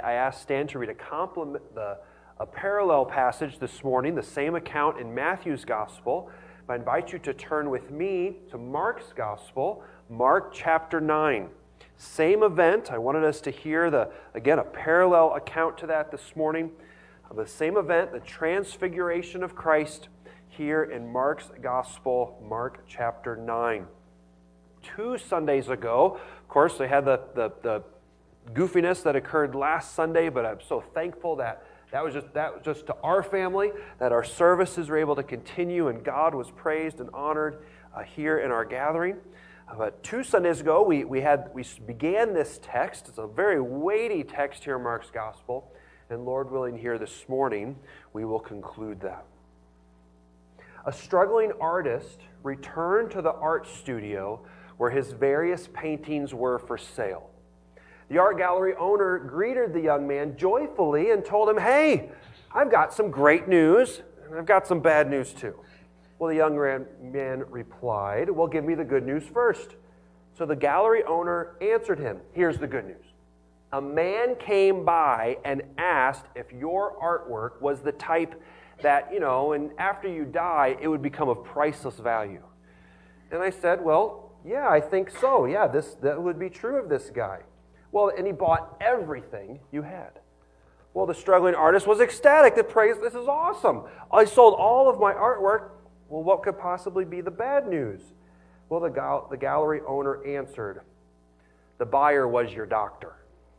I asked Stan to read a parallel passage this morning, the same account in Matthew's Gospel. I invite you to turn with me to Mark's Gospel, Mark chapter 9. Same event. I wanted us to hear, again, a parallel account to that this morning. The same event, the transfiguration of Christ, here in Mark's Gospel, Mark chapter 9. 2 Sundays ago, of course, they had the goofiness that occurred last Sunday, but I'm so thankful that was just to our family, that our services were able to continue and God was praised and honored here in our gathering. But 2 Sundays ago, we began this text. It's a very weighty text here in Mark's Gospel, and Lord willing, here this morning, we will conclude that. A struggling artist returned to the art studio where his various paintings were for sale. The art gallery owner greeted the young man joyfully and told him, "Hey, I've got some great news, and I've got some bad news too." Well, the young man replied, "Well, give me the good news first." So the gallery owner answered him, "Here's the good news. A man came by and asked if your artwork was the type that, and after you die, it would become of priceless value." And I said, "Well, yeah, I think so. Yeah, that would be true of this guy." Well, and he bought everything you had. Well, the struggling artist was ecstatic to praise, "This is awesome. I sold all of my artwork." Well, what could possibly be the bad news? Well, the gallery owner answered, "The buyer was your doctor."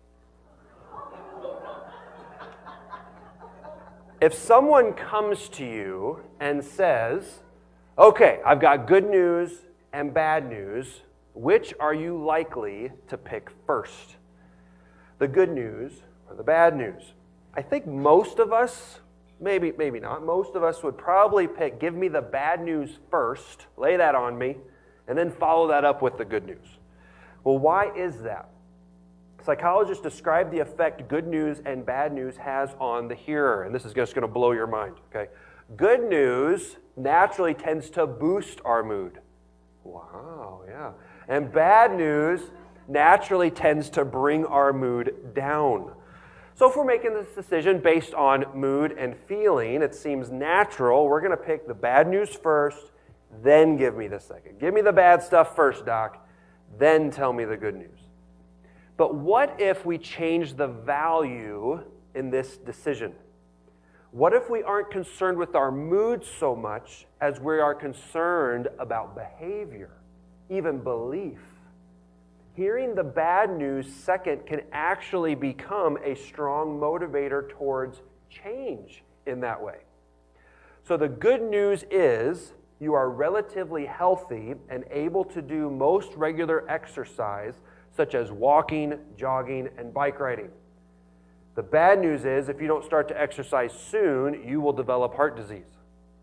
If someone comes to you and says, "Okay, I've got good news and bad news, which are you likely to pick first? The good news or the bad news?" I think most of us, maybe not, most of us would probably pick, "Give me the bad news first, lay that on me, and then follow that up with the good news." Well, why is that? Psychologists describe the effect good news and bad news has on the hearer, and this is just going to blow your mind, okay? Good news naturally tends to boost our mood. Wow, yeah. And bad news naturally tends to bring our mood down. So if we're making this decision based on mood and feeling, it seems natural we're going to pick the bad news first, then give me the second. Give me the bad stuff first, Doc, then tell me the good news. But what if we change the value in this decision? What if we aren't concerned with our mood so much as we are concerned about behavior, even belief? Hearing the bad news second can actually become a strong motivator towards change in that way. So the good news is you are relatively healthy and able to do most regular exercise, such as walking, jogging, and bike riding. The bad news is if you don't start to exercise soon, you will develop heart disease.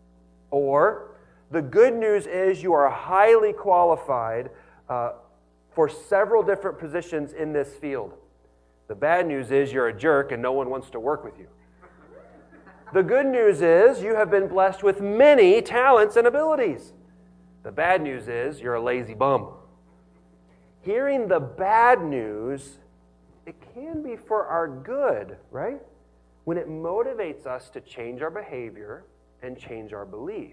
Or the good news is you are highly qualified for several different positions in this field. The bad news is you're a jerk and no one wants to work with you. The good news is you have been blessed with many talents and abilities. The bad news is you're a lazy bum. Hearing the bad news, it can be for our good, right? When it motivates us to change our behavior and change our belief,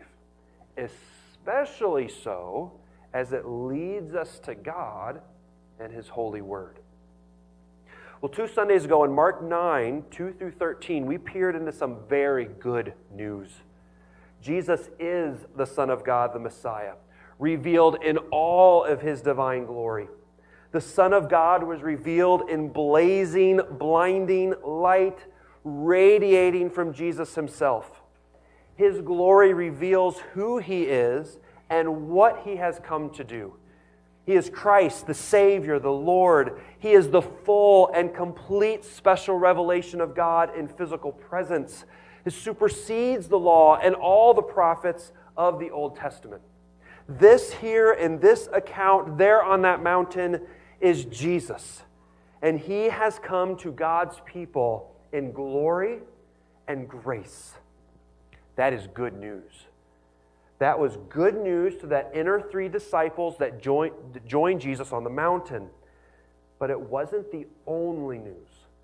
especially so as it leads us to God and His holy word. Well, 2 Sundays ago in Mark 9, 2 through 13, we peered into some very good news. Jesus is the Son of God, the Messiah, revealed in all of His divine glory. The Son of God was revealed in blazing, blinding light, radiating from Jesus Himself. His glory reveals who He is and what He has come to do. He is Christ, the Savior, the Lord. He is the full and complete special revelation of God in physical presence. He supersedes the law and all the prophets of the Old Testament. This here in this account there on that mountain is Jesus. And He has come to God's people in glory and grace. That is good news. That was good news to that inner 3 disciples that joined Jesus on the mountain. But it wasn't the only news.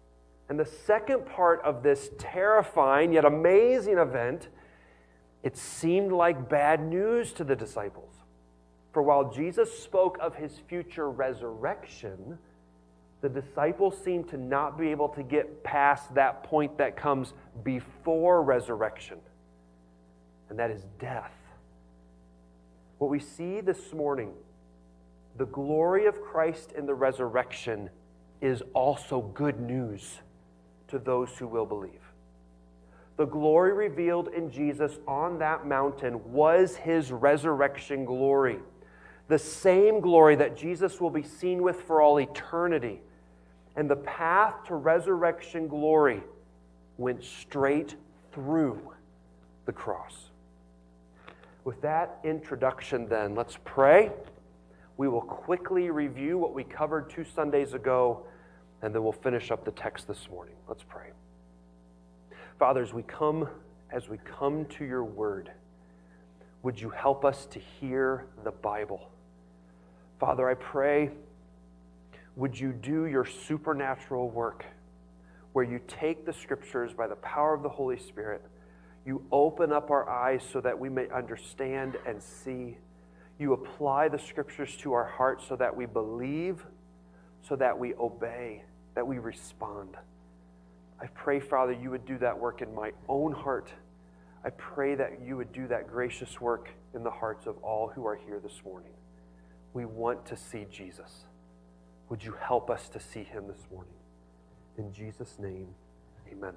And the second part of this terrifying yet amazing event, it seemed like bad news to the disciples. For while Jesus spoke of his future resurrection, the disciples seemed to not be able to get past that point that comes before resurrection, and that is death. What we see this morning, the glory of Christ in the resurrection, is also good news to those who will believe. The glory revealed in Jesus on that mountain was his resurrection glory. The same glory that Jesus will be seen with for all eternity. And the path to resurrection glory went straight through the cross. With that introduction then, let's pray. We will quickly review what we covered 2 Sundays ago, and then we'll finish up the text this morning. Let's pray. Father, as we come to your word, would you help us to hear the Bible? Father, I pray, would you do your supernatural work where you take the scriptures by the power of the Holy Spirit, you open up our eyes so that we may understand and see. You apply the scriptures to our hearts so that we believe, so that we obey, that we respond. I pray, Father, you would do that work in my own heart. I pray that you would do that gracious work in the hearts of all who are here this morning. We want to see Jesus. Would you help us to see him this morning? In Jesus' name, amen.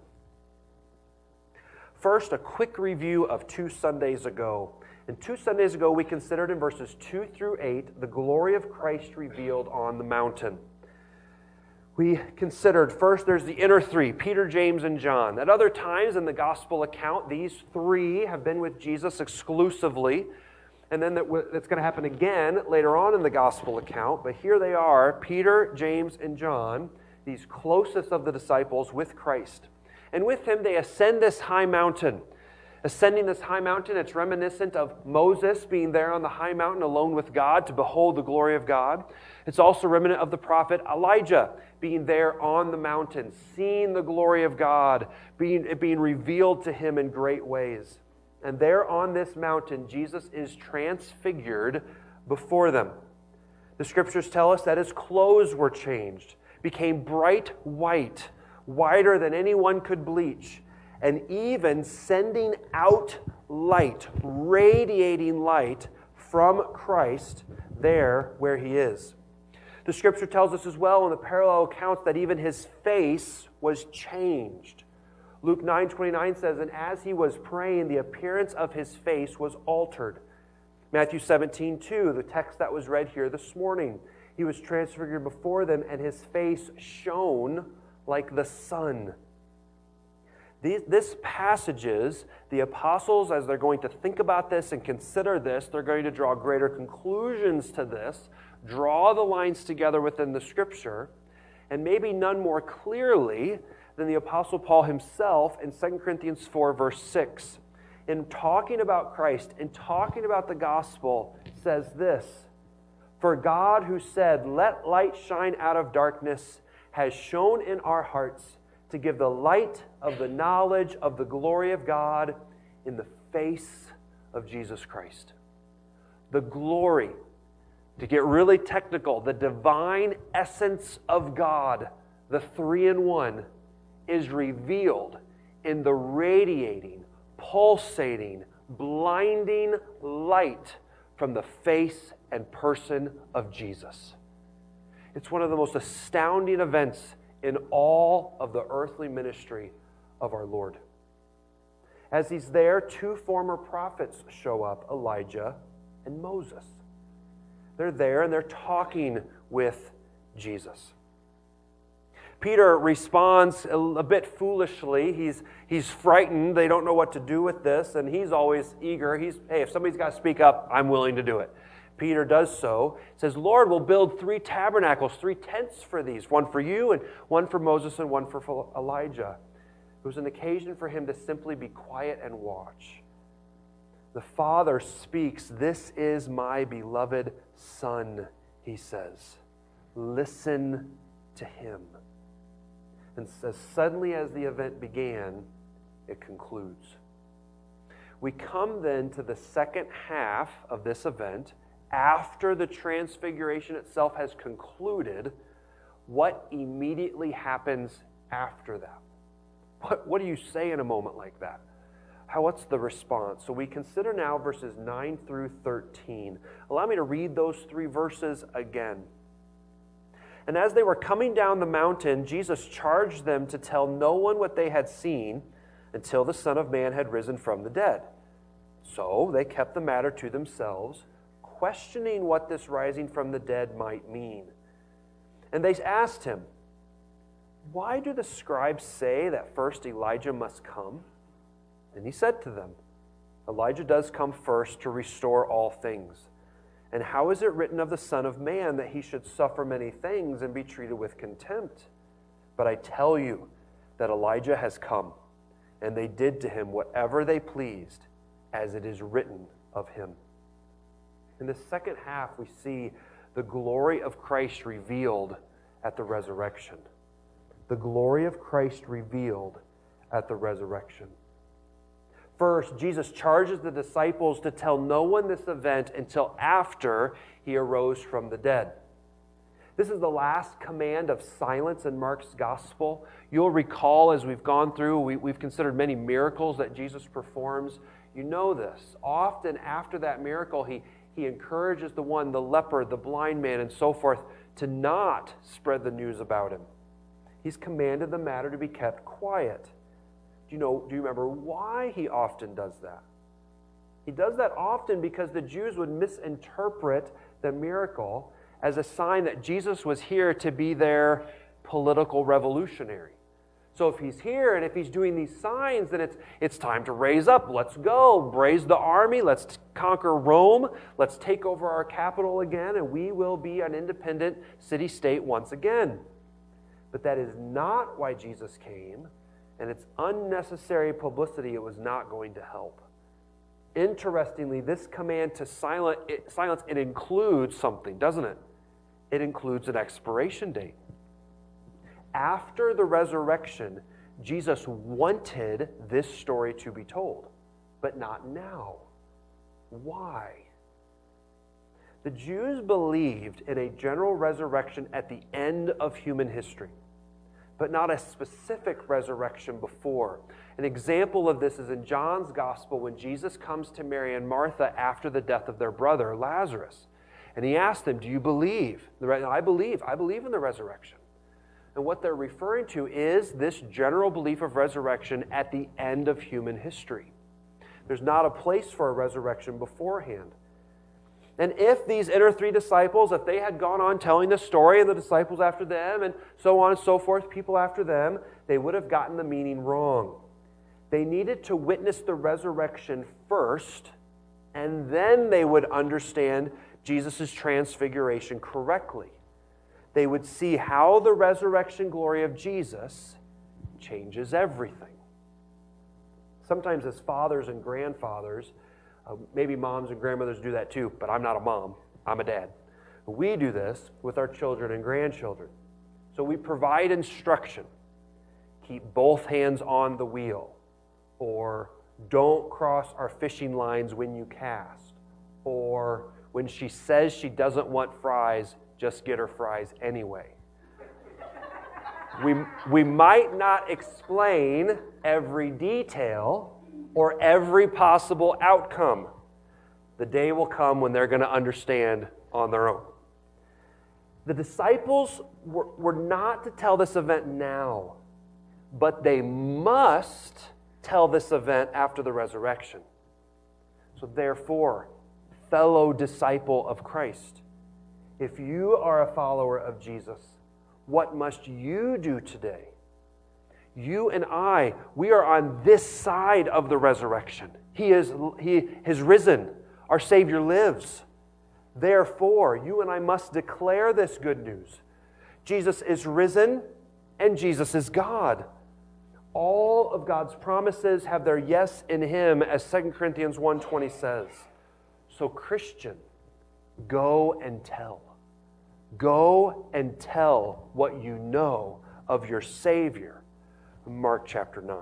First, a quick review of 2 Sundays ago. And 2 Sundays ago, we considered in verses 2 through 8 the glory of Christ revealed on the mountain. We considered first there's the inner three, Peter, James, and John. At other times in the gospel account, these three have been with Jesus exclusively. And then that's going to happen again later on in the gospel account. But here they are, Peter, James, and John, these closest of the disciples with Christ. And with him they ascend this high mountain. Ascending this high mountain, it's reminiscent of Moses being there on the high mountain alone with God to behold the glory of God. It's also reminiscent of the prophet Elijah being there on the mountain, seeing the glory of God, being revealed to him in great ways. And there on this mountain, Jesus is transfigured before them. The scriptures tell us that his clothes were changed, became bright white, whiter than anyone could bleach, and even sending out light, radiating light from Christ there where he is. The scripture tells us as well in the parallel accounts that even his face was changed. Luke 9:29 says, and as he was praying, the appearance of his face was altered. Matthew 17:2, the text that was read here this morning, he was transfigured before them, and his face shone like the sun. This passages, the apostles, as they're going to think about this and consider this, they're going to draw greater conclusions to this, draw the lines together within the scripture, and maybe none more clearly than the Apostle Paul himself in 2 Corinthians 4, verse 6. In talking about Christ, in talking about the gospel, says this, for God who said, let light shine out of darkness, has shone in our hearts to give the light of the knowledge of the glory of God in the face of Jesus Christ. The glory, to get really technical, the divine essence of God, the three-in-one, is revealed in the radiating, pulsating, blinding light from the face and person of Jesus. It's one of the most astounding events in all of the earthly ministry of our Lord. As he's there, 2 former prophets show up, Elijah and Moses. They're there and they're talking with Jesus. Peter responds a bit foolishly. He's frightened. They don't know what to do with this, and he's always eager. Hey, if somebody's got to speak up, I'm willing to do it. Peter does so. He says, Lord, we'll build 3 tabernacles, 3 tents for these, one for you and one for Moses and one for Elijah. It was an occasion for him to simply be quiet and watch. The Father speaks, this is my beloved Son, he says. Listen to him. And as suddenly as the event began, it concludes. We come then to the second half of this event. After the transfiguration itself has concluded, what immediately happens after that? What do you say in a moment like that? What's the response? So we consider now verses 9 through 13. Allow me to read those 3 verses again. And as they were coming down the mountain, Jesus charged them to tell no one what they had seen until the Son of Man had risen from the dead. So they kept the matter to themselves, questioning what this rising from the dead might mean. And they asked him, "Why do the scribes say that first Elijah must come?" And he said to them, "Elijah does come first to restore all things. And how is it written of the Son of Man that he should suffer many things and be treated with contempt? But I tell you that Elijah has come, and they did to him whatever they pleased, as it is written of him." In the second half, we see the glory of Christ revealed at the resurrection. The glory of Christ revealed at the resurrection. First, Jesus charges the disciples to tell no one this event until after he arose from the dead. This is the last command of silence in Mark's gospel. You'll recall as we've gone through, we've considered many miracles that Jesus performs. You know this. Often after that miracle, he encourages the leper, the blind man, and so forth, to not spread the news about him. He's commanded the matter to be kept quiet. Do you remember why he often does that? He does that often because the Jews would misinterpret the miracle as a sign that Jesus was here to be their political revolutionary. So if he's here and if he's doing these signs, then it's time to raise up. Let's go, raise the army, let's conquer Rome, let's take over our capital again, and we will be an independent city-state once again. But that is not why Jesus came, and it's unnecessary publicity. It was not going to help. Interestingly, this command to silence, it includes something, doesn't it? It includes an expiration date. After the resurrection, Jesus wanted this story to be told, but not now. Why? The Jews believed in a general resurrection at the end of human history, but not a specific resurrection before. An example of this is in John's Gospel when Jesus comes to Mary and Martha after the death of their brother, Lazarus. And he asked them, "Do you believe?" I believe in the resurrection. And what they're referring to is this general belief of resurrection at the end of human history. There's not a place for a resurrection beforehand. And if these inner 3 disciples, if they had gone on telling the story and the disciples after them and so on and so forth, people after them, they would have gotten the meaning wrong. They needed to witness the resurrection first, and then they would understand Jesus' transfiguration correctly. They would see how the resurrection glory of Jesus changes everything. Sometimes as fathers and grandfathers, maybe moms and grandmothers do that too, but I'm not a mom, I'm a dad. We do this with our children and grandchildren. So we provide instruction. Keep both hands on the wheel. Or don't cross our fishing lines when you cast. Or when she says she doesn't want fries, just get her fries anyway. We might not explain every detail or every possible outcome. The day will come when they're going to understand on their own. The disciples were not to tell this event now, but they must tell this event after the resurrection. So therefore, fellow disciple of Christ, if you are a follower of Jesus, what must you do today? You and I, we are on this side of the resurrection. He has risen. Our Savior lives. Therefore, you and I must declare this good news. Jesus is risen and Jesus is God. All of God's promises have their yes in Him, as 2 Corinthians 1:20 says. So Christian, go and tell. Go and tell what you know of your Savior. Mark chapter 9.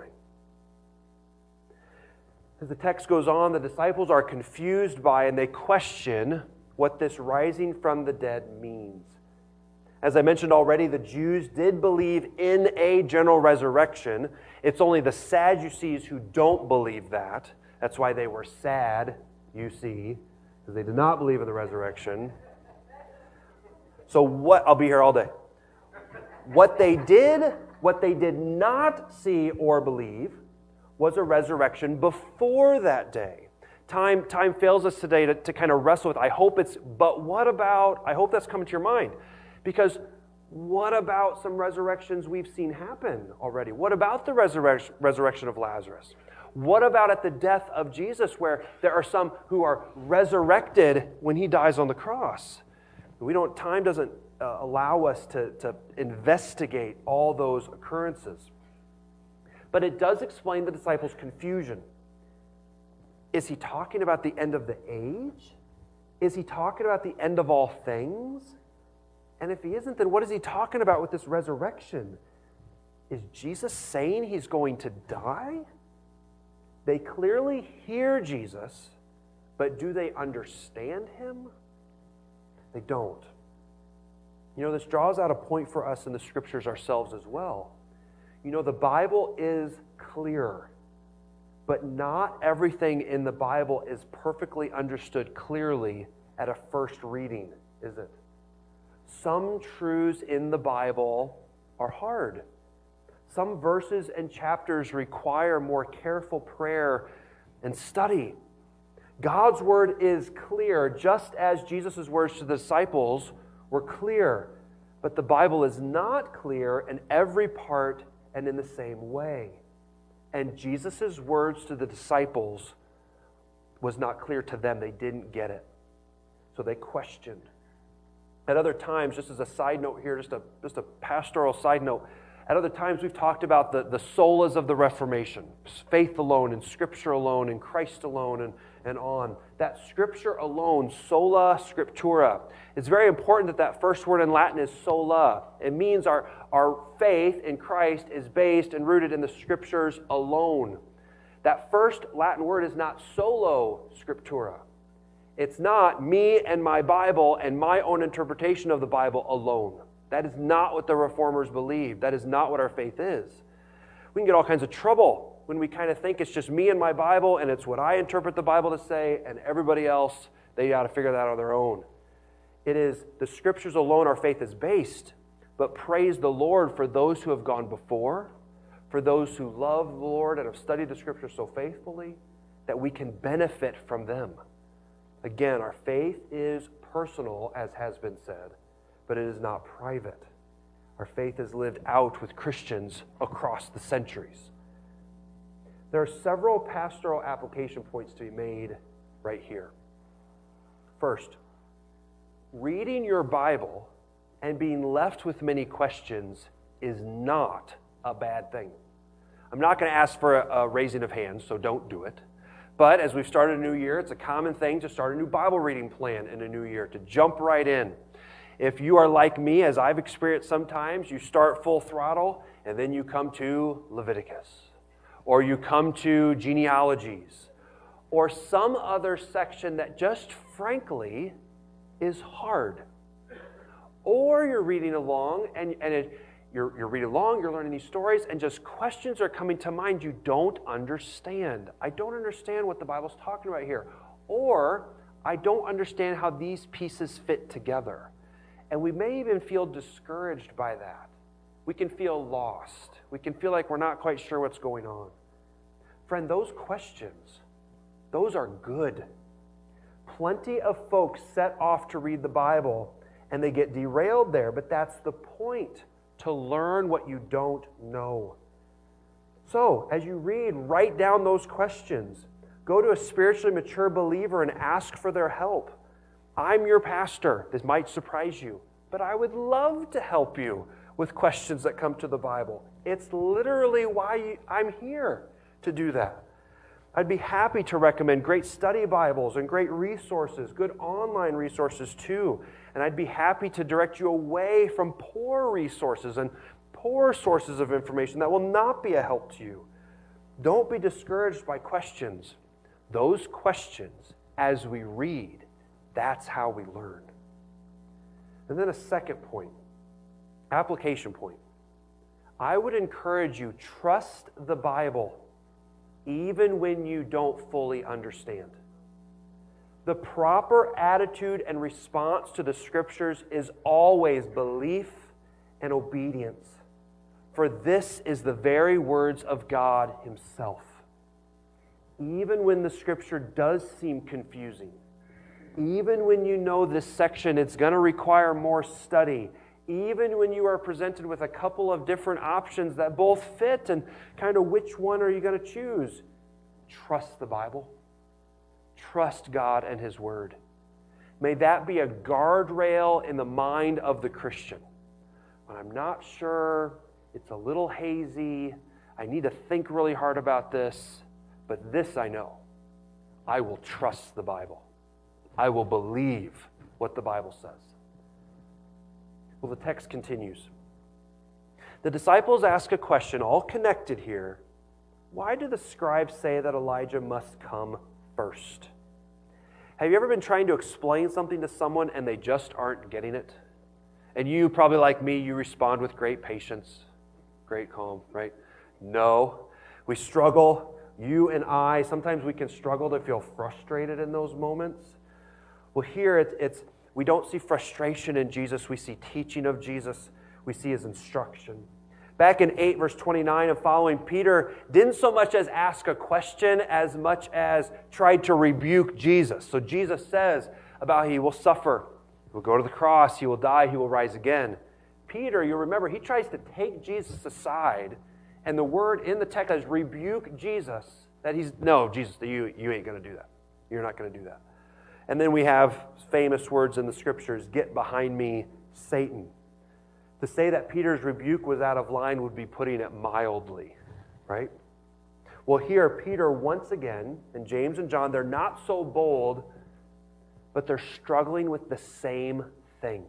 As the text goes on, the disciples are confused by and they question what this rising from the dead means. As I mentioned already, the Jews did believe in a general resurrection. It's only the Sadducees who don't believe that. That's why they were sad, you see, because they did not believe in the resurrection. So I'll be here all day. What they did not see or believe was a resurrection before that day. Time fails us today to kind of wrestle with, I hope that's coming to your mind. Because what about some resurrections we've seen happen already? What about the resurrection of Lazarus? What about at the death of Jesus, where there are some who are resurrected when he dies on the cross? Time doesn't allow us to investigate all those occurrences. But it does explain the disciples' confusion. Is he talking about the end of the age? Is he talking about the end of all things? And if he isn't, then what is he talking about with this resurrection? Is Jesus saying he's going to die? They clearly hear Jesus, but do they understand him? They don't. This draws out a point for us in the scriptures ourselves as well. The Bible is clear, but not everything in the Bible is perfectly understood clearly at a first reading, is it? Some truths in the Bible are hard. Some verses and chapters require more careful prayer and study. God's word is clear, just as Jesus' words to the disciples were clear. But the Bible is not clear in every part and in the same way. And Jesus' words to the disciples was not clear to them. They didn't get it. So they questioned. At other times, just as a side note here, just a pastoral side note, at other times we've talked about the solas of the Reformation, faith alone and Scripture alone and Christ alone and on. That Scripture alone, sola scriptura. It's very important that first word in Latin is sola. It means our faith in Christ is based and rooted in the Scriptures alone. That first Latin word is not solo scriptura. It's not me and my Bible and my own interpretation of the Bible alone. That is not what the Reformers believe. That is not what our faith is. We can get all kinds of trouble when we kind of think it's just me and my Bible and it's what I interpret the Bible to say, and everybody else, they got to figure that out on their own. It is the Scriptures alone our faith is based, but praise the Lord for those who have gone before, for those who love the Lord and have studied the Scriptures so faithfully, that we can benefit from them. Again, our faith is personal, as has been said, but it is not private. Our faith is lived out with Christians across the centuries. There are several pastoral application points to be made right here. First, reading your Bible and being left with many questions is not a bad thing. I'm not going to ask for a raising of hands, so don't do it. But as we've started a new year, it's a common thing to start a new Bible reading plan in a new year, to jump right in. If you are like me, as I've experienced sometimes, you start full throttle and then you come to Leviticus, or you come to genealogies, or some other section that just frankly is hard. Or you're reading along you're reading along, you're learning these stories, and just questions are coming to mind you don't understand. I don't understand what the Bible's talking about here. Or I don't understand how these pieces fit together. And we may even feel discouraged by that. We can feel lost. We can feel like we're not quite sure what's going on. Friend, those questions, those are good. Plenty of folks set off to read the Bible and they get derailed there, but that's the point, to learn what you don't know. So, as you read, write down those questions. Go to a spiritually mature believer and ask for their help. I'm your pastor. This might surprise you, but I would love to help you with questions that come to the Bible. It's literally why I'm here to do that. I'd be happy to recommend great study Bibles and great resources, good online resources too. And I'd be happy to direct you away from poor resources and poor sources of information that will not be a help to you. Don't be discouraged by questions. Those questions, as we read, that's how we learn. And then a second point, application point. I would encourage you, trust the Bible even when you don't fully understand. The proper attitude and response to the Scriptures is always belief and obedience. For this is the very words of God Himself. Even when the Scripture does seem confusing, even when you know this section, it's going to require more study, even when you are presented with a couple of different options that both fit and kind of which one are you going to choose, trust the Bible. Trust God and His Word. May that be a guardrail in the mind of the Christian. When I'm not sure, it's a little hazy, I need to think really hard about this, but this I know. I will trust the Bible. I will believe what the Bible says. Well, the text continues. The disciples ask a question, all connected here. Why do the scribes say that Elijah must come first? Have you ever been trying to explain something to someone and they just aren't getting it? And you, probably like me, you respond with great patience, great calm, right? No. We struggle, you and I, sometimes we can struggle to feel frustrated in those moments. Well, here it's we don't see frustration in Jesus, we see teaching of Jesus, we see His instruction. Back in 8 verse 29 and following, Peter didn't so much as ask a question as much as tried to rebuke Jesus. So Jesus says about He will suffer, He will go to the cross, He will die, He will rise again. Peter, you remember, he tries to take Jesus aside, and the word in the text is rebuke Jesus, that no, Jesus, you ain't going to do that. You're not going to do that. And then we have famous words in the Scriptures, get behind me, Satan. To say that Peter's rebuke was out of line would be putting it mildly, right? Well, here, Peter, once again, and James and John, they're not so bold, but they're struggling with the same thing.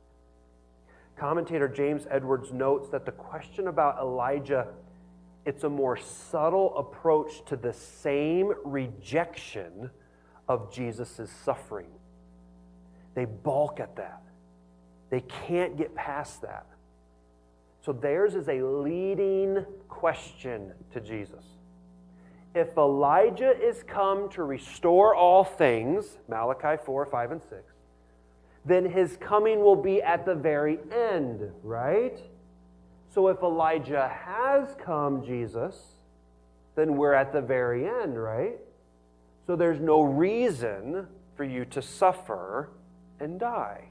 Commentator James Edwards notes that the question about Elijah, it's a more subtle approach to the same rejection of Jesus' suffering. They balk at that. They can't get past that. So theirs is a leading question to Jesus. If Elijah is come to restore all things, Malachi 4, 5, and 6, then his coming will be at the very end, right? So if Elijah has come, Jesus, then we're at the very end, right? So there's no reason for you to suffer and die.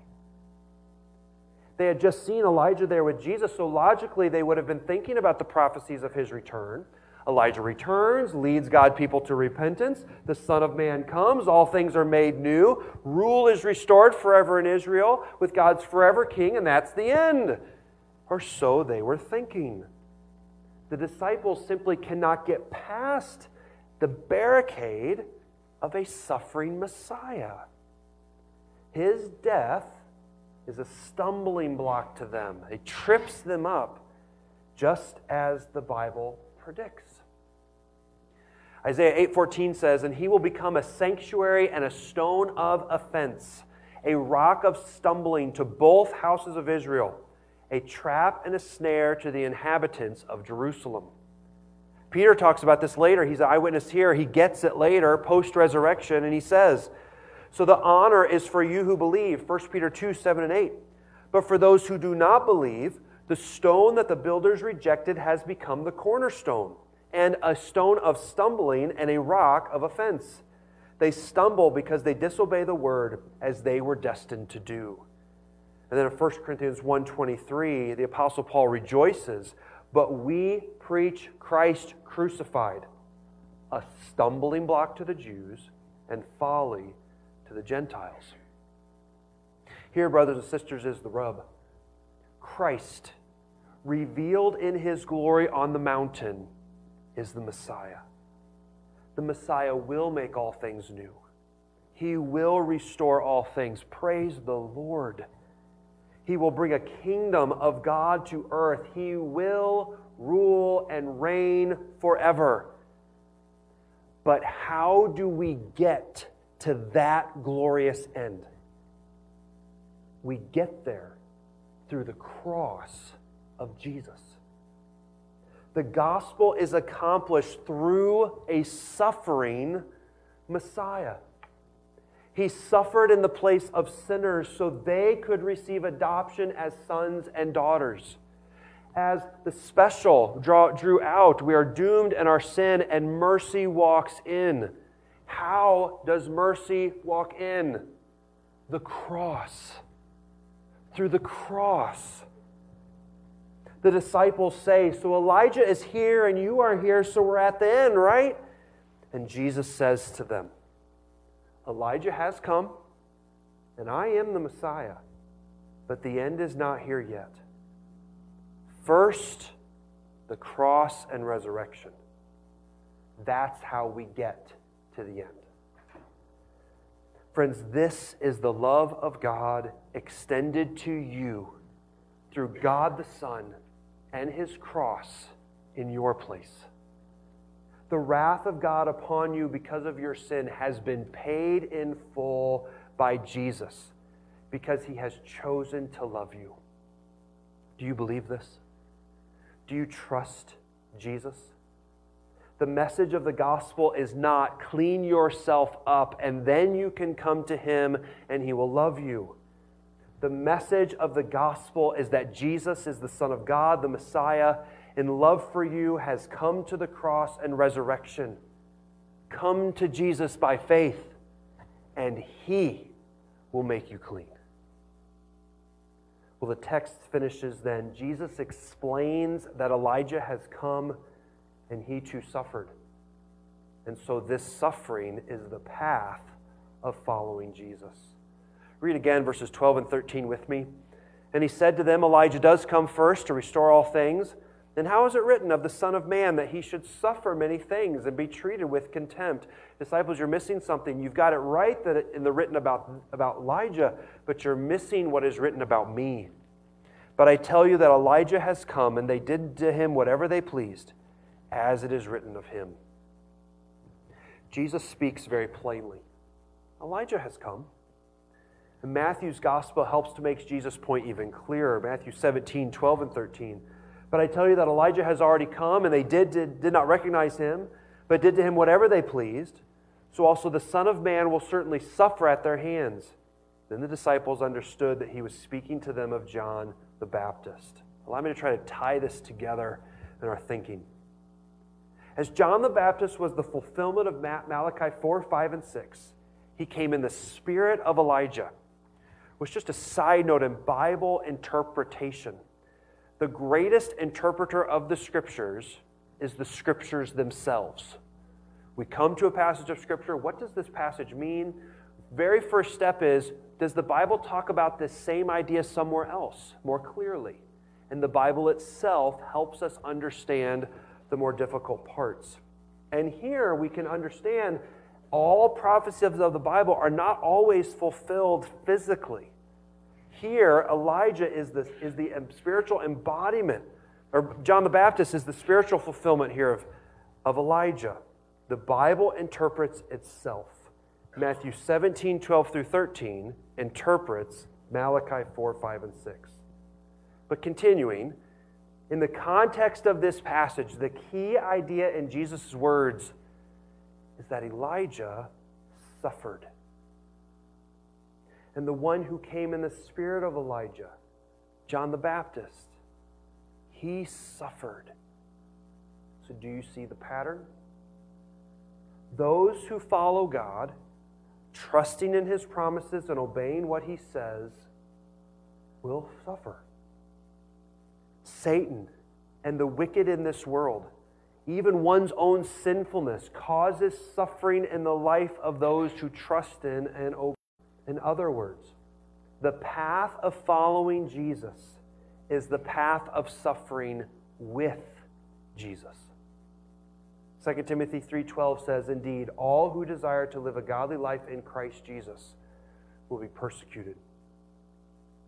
They had just seen Elijah there with Jesus, so logically they would have been thinking about the prophecies of his return. Elijah returns, leads God's people to repentance. The Son of Man comes, all things are made new. Rule is restored forever in Israel with God's forever king, and that's the end. Or so they were thinking. The disciples simply cannot get past the barricade of a suffering Messiah. His death is a stumbling block to them. It trips them up, just as the Bible predicts. Isaiah 8:14 says, "And he will become a sanctuary and a stone of offense, a rock of stumbling to both houses of Israel, a trap and a snare to the inhabitants of Jerusalem." Peter talks about this later. He's an eyewitness here. He gets it later, post-resurrection, and he says, "So the honor is for you who believe," 1 Peter 2, 7 and 8. "But for those who do not believe, the stone that the builders rejected has become the cornerstone, and a stone of stumbling and a rock of offense. They stumble because they disobey the word as they were destined to do." And then in 1 Corinthians 1:23, the Apostle Paul rejoices, "But we preach Christ crucified, a stumbling block to the Jews and folly to the Gentiles." Here, brothers and sisters, is the rub. Christ, revealed in His glory on the mountain, is the Messiah. The Messiah will make all things new. He will restore all things. Praise the Lord. He will bring a kingdom of God to earth. He will rule and reign forever. But how do we get to that glorious end? We get there through the cross of Jesus. The gospel is accomplished through a suffering Messiah. He suffered in the place of sinners so they could receive adoption as sons and daughters. As the special drew out, we are doomed in our sin, and mercy walks in. How does mercy walk in? The cross. Through the cross. The disciples say, so Elijah is here and you are here, so we're at the end, right? And Jesus says to them, Elijah has come, and I am the Messiah, but the end is not here yet. First, the cross and resurrection. That's how we get to the end. Friends, this is the love of God extended to you through God the Son and His cross in your place. The wrath of God upon you because of your sin has been paid in full by Jesus because He has chosen to love you. Do you believe this? Do you trust Jesus? The message of the gospel is not clean yourself up and then you can come to Him and He will love you. The message of the gospel is that Jesus is the Son of God, the Messiah, in love for you, has come to the cross and resurrection. Come to Jesus by faith, and He will make you clean. Well, the text finishes then. Jesus explains that Elijah has come, and he too suffered. And so this suffering is the path of following Jesus. Read again verses 12 and 13 with me. And he said to them, Elijah does come first to restore all things. And how is it written of the Son of Man that he should suffer many things and be treated with contempt? Disciples, you're missing something. You've got it right in the written about Elijah, but you're missing what is written about me. But I tell you that Elijah has come, and they did to him whatever they pleased, as it is written of him. Jesus speaks very plainly. Elijah has come. And Matthew's gospel helps to make Jesus' point even clearer. Matthew 17, 12 and 13. But I tell you that Elijah has already come, and they did not recognize him, but did to him whatever they pleased. So also the Son of Man will certainly suffer at their hands. Then the disciples understood that he was speaking to them of John the Baptist. Allow me to try to tie this together in our thinking. As John the Baptist was the fulfillment of Malachi 4, 5, and 6, he came in the spirit of Elijah. Which, just a side note in Bible interpretation, the greatest interpreter of the Scriptures is the Scriptures themselves. We come to a passage of Scripture. What does this passage mean? Very first step is, does the Bible talk about this same idea somewhere else more clearly? And the Bible itself helps us understand the more difficult parts. And here we can understand all prophecies of the Bible are not always fulfilled physically. Here, Elijah is the spiritual embodiment, or John the Baptist is the spiritual fulfillment here of Elijah. The Bible interprets itself. Matthew 17, 12 through 13 interprets Malachi 4, 5, and 6. But continuing, in the context of this passage, the key idea in Jesus' words is that Elijah suffered. And the one who came in the spirit of Elijah, John the Baptist, he suffered. So do you see the pattern? Those who follow God, trusting in His promises and obeying what He says, will suffer. Satan and the wicked in this world, even one's own sinfulness, causes suffering in the life of those who trust in and obey. In other words, the path of following Jesus is the path of suffering with Jesus. 2 Timothy 3:12 says, indeed, all who desire to live a godly life in Christ Jesus will be persecuted.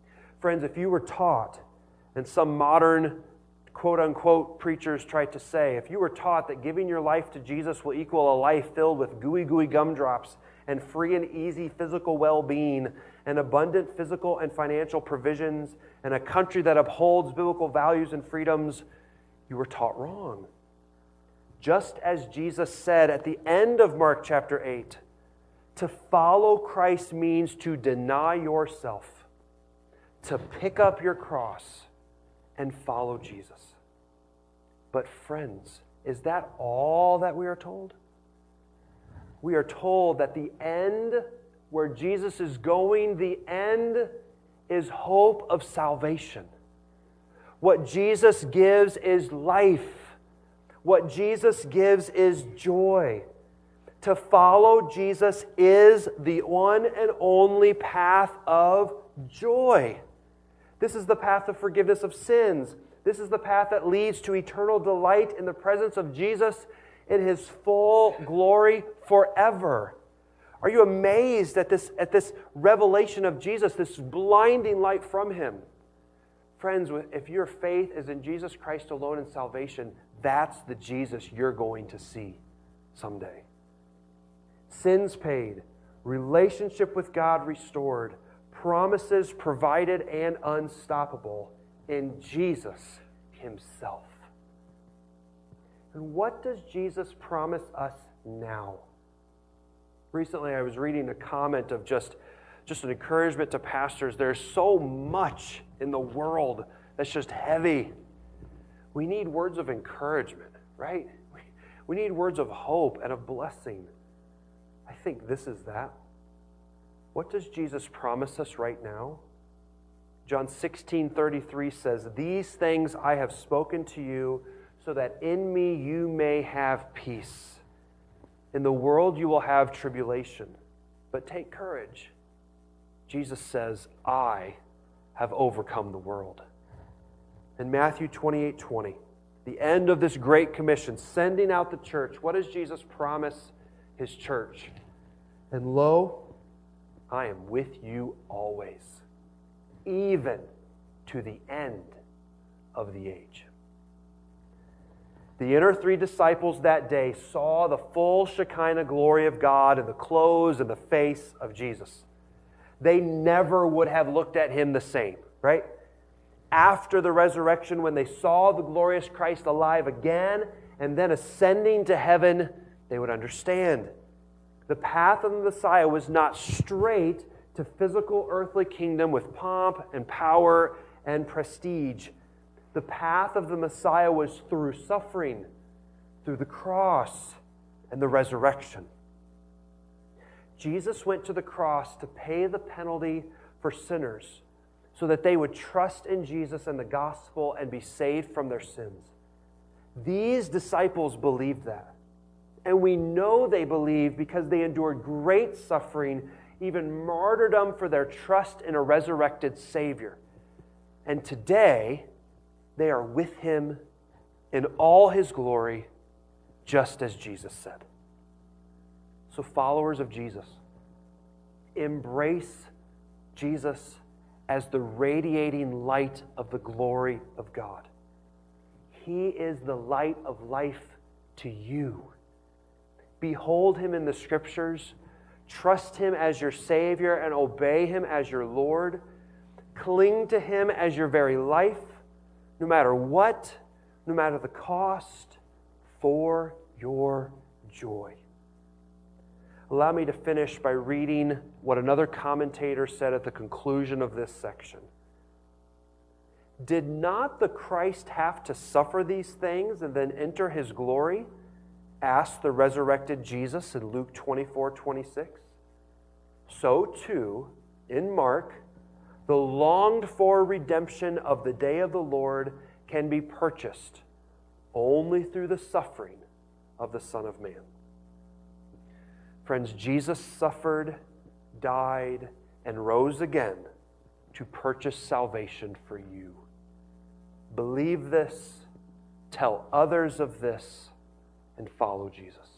Friends, if you were taught, and some modern quote-unquote preachers tried to say, if you were taught that giving your life to Jesus will equal a life filled with gooey gumdrops and free and easy physical well-being and abundant physical and financial provisions and a country that upholds biblical values and freedoms, you were taught wrong. Just as Jesus said at the end of Mark chapter 8, to follow Christ means to deny yourself, to pick up your cross and follow Jesus. But friends, is that all that we are told? We are told that the end, where Jesus is going, the end is hope of salvation. What Jesus gives is life. What Jesus gives is joy. To follow Jesus is the one and only path of joy. This is the path of forgiveness of sins. This is the path that leads to eternal delight in the presence of Jesus in His full glory forever. Are you amazed at this revelation of Jesus, this blinding light from Him? Friends, if your faith is in Jesus Christ alone in salvation, that's the Jesus you're going to see someday. Sins paid, relationship with God restored, promises provided and unstoppable in Jesus Himself. And what does Jesus promise us now? Recently, I was reading a comment of just an encouragement to pastors. There's so much in the world that's just heavy. We need words of encouragement, right? We need words of hope and of blessing. I think this is that. What does Jesus promise us right now? John 16:33 says, "These things I have spoken to you, so that in me you may have peace. In the world you will have tribulation, but take courage." Jesus says, "I have overcome the world." In Matthew 28:20, the end of this great commission, sending out the church, what does Jesus promise His church? "And lo, I am with you always, even to the end of the age." The inner three disciples that day saw the full Shekinah glory of God in the clothes and the face of Jesus. They never would have looked at Him the same, right? After the resurrection, when they saw the glorious Christ alive again and then ascending to heaven, they would understand. The path of the Messiah was not straight to physical earthly kingdom with pomp and power and prestige. The path of the Messiah was through suffering, through the cross and the resurrection. Jesus went to the cross to pay the penalty for sinners so that they would trust in Jesus and the gospel and be saved from their sins. These disciples believed that. And we know they believed because they endured great suffering, even martyrdom, for their trust in a resurrected Savior. And today, they are with Him in all His glory, just as Jesus said. So followers of Jesus, embrace Jesus as the radiating light of the glory of God. He is the light of life to you. Behold Him in the Scriptures. Trust Him as your Savior and obey Him as your Lord. Cling to Him as your very life, no matter what, no matter the cost, for your joy. Allow me to finish by reading what another commentator said at the conclusion of this section. Did not the Christ have to suffer these things and then enter His glory? Asked the resurrected Jesus in Luke 24:26. So too, in Mark, the longed-for redemption of the day of the Lord can be purchased only through the suffering of the Son of Man. Friends, Jesus suffered, died, and rose again to purchase salvation for you. Believe this, tell others of this, and follow Jesus.